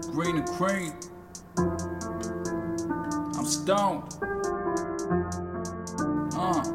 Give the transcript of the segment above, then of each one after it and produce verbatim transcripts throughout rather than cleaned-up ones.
green and cream. I'm stoned. Uh.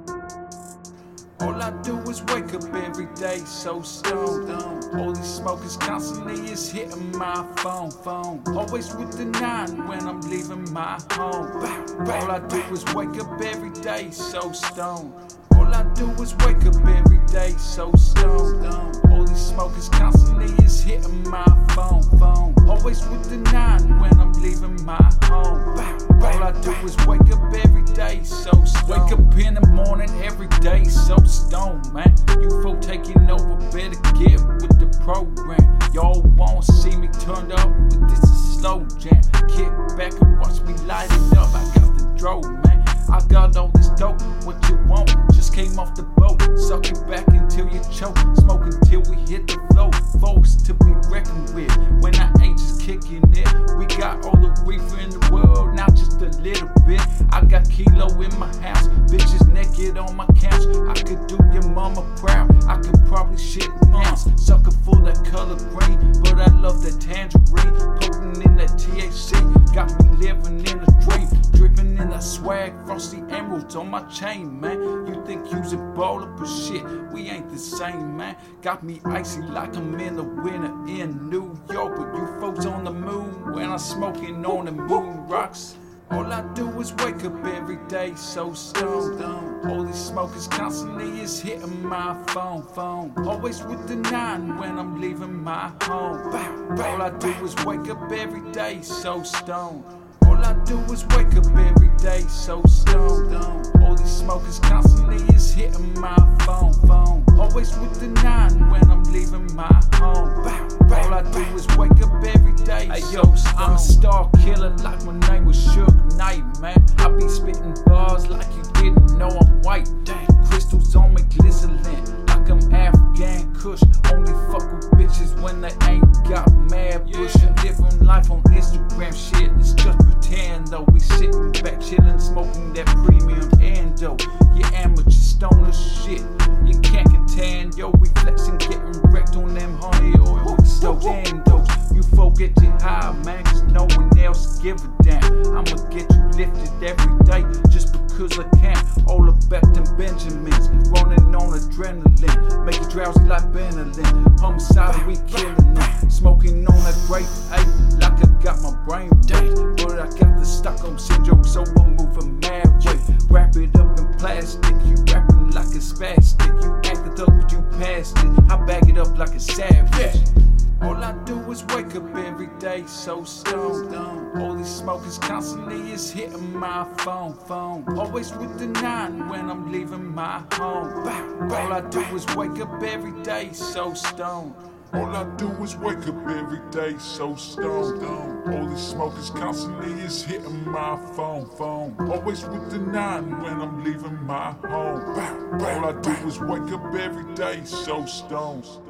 All I do is wake up every day so stoned. All these smokers constantly is hitting my phone, phone. Always with the nine when I'm leaving my home. All I do is wake up every day so stoned. All I do is wake up every day so stoned. All these smokers constantly is hitting my phone, phone. Always with the nine when I'm leaving my home. All I do is wake up every day so stoned. Wake up in the morning every day so stoned, man. You folk taking over, better get with the program. Y'all won't see me turned up, but this is slow jam. Kick back and watch me light it up. I got the drove, man. I got all this dope, what you want, just came off the boat. Suck it back until you choke, smoke until we hit the flow. Folks to be reckoned with, when I ain't just kicking it. We got all the reefer in the world, not just a little bit. I got kilo in my house, bitches naked on my couch. I could do your mama proud, I could probably shit an ounce. Sucker full that color green, but I love that tangerine. Potent in that T H C, got me living in a dream. Dripping in that swag, frosty emeralds on my chain, man. You think you's a baller, but shit, we ain't the same, man. Got me icy like I'm in the winter in New York, but you folks on the moon when I'm smoking on the moon rocks. All I do is wake up every day so stoned. All these smokers constantly is hitting my phone, phone. Always with the nine when I'm leaving my home. All I do is wake up every day so stoned. All I do is wake up every day so stoned. All these smokers constantly is hitting my phone, phone. Always with the nine when I'm leaving my home. All I do is wake up every day. Hey yo, I'm a star killer like my name was Suge Knight, man. I be spitting bars like you didn't know I'm white. Dang, crystals on me glistening like I'm Afghan Kush. Only fuck with bitches when they ain't got mad bush. And living life on Instagram shit, it's just pretend though. We sitting back chillin', smoking that premium endo. You amateur stoner shit, you can't contend, yo. We flexing, getting wrecked on them honey oil stoves and those. You folk get you high, man, cause no one else give a damn. I'ma get you lifted every day just because I can. All about them Benjamins, running on adrenaline, make you drowsy like Benylin. Homicide, we killing them, smoking on that grape, ayy, like I got my brain dead. But I got the Stockholm syndrome, so I'm moving mad way. Wrap it up in plastic, you rapping like a spastic. You acted up, but you passed it. I bag it up like a savage. All I do is wake up every day so stoned. All these smokers constantly is hitting my phone, phone. Always with the nine when I'm leaving my home. All I do is wake up every day so stoned. All I do is wake up every day so stoned. All these smokers constantly is hitting my phone, phone. Always with the nine when I'm leaving my home. All I do is wake up every day so stoned.